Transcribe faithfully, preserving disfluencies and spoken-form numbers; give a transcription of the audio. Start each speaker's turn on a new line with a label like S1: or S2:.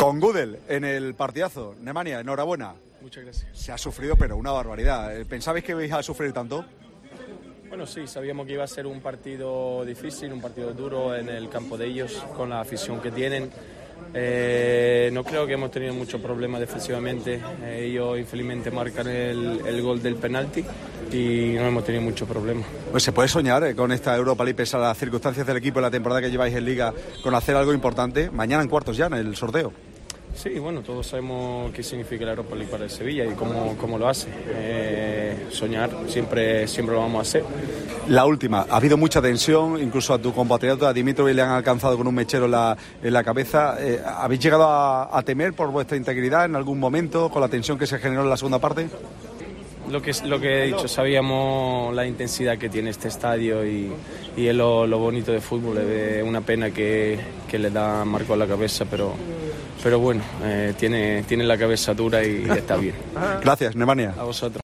S1: Con Gudel en el partidazo. Nemanja, enhorabuena.
S2: Muchas gracias.
S1: Se ha sufrido, pero una barbaridad. ¿Pensabais que ibais a sufrir tanto?
S2: Bueno, sí, sabíamos que iba a ser un partido difícil, un partido duro en el campo de ellos, con la afición que tienen. Eh, no creo que hemos tenido muchos problemas defensivamente. Eh, ellos infelizmente marcan el, el gol del penalti y no hemos tenido muchos problemas.
S1: Pues se puede soñar eh, con esta Europa League, pese a las circunstancias del equipo en la temporada que lleváis en Liga, con hacer algo importante. Mañana en cuartos ya, en el sorteo.
S2: Sí, bueno, todos sabemos qué significa la Europa League para el Sevilla y cómo, cómo lo hace. Eh, soñar siempre, siempre lo vamos a hacer.
S1: La última, ha habido mucha tensión, incluso a tu compatriota a Dimitrovic le han alcanzado con un mechero en la, en la cabeza. Eh, ¿Habéis llegado a, a temer por vuestra integridad en algún momento con la tensión que se generó en la segunda parte?
S2: Lo que, lo que he dicho, sabíamos la intensidad que tiene este estadio y, y es lo, lo bonito de fútbol. Es una pena que, que le da marco a la cabeza, pero, pero bueno, eh, tiene, tiene la cabeza dura y está bien.
S1: Gracias, Nemanja.
S2: A vosotros.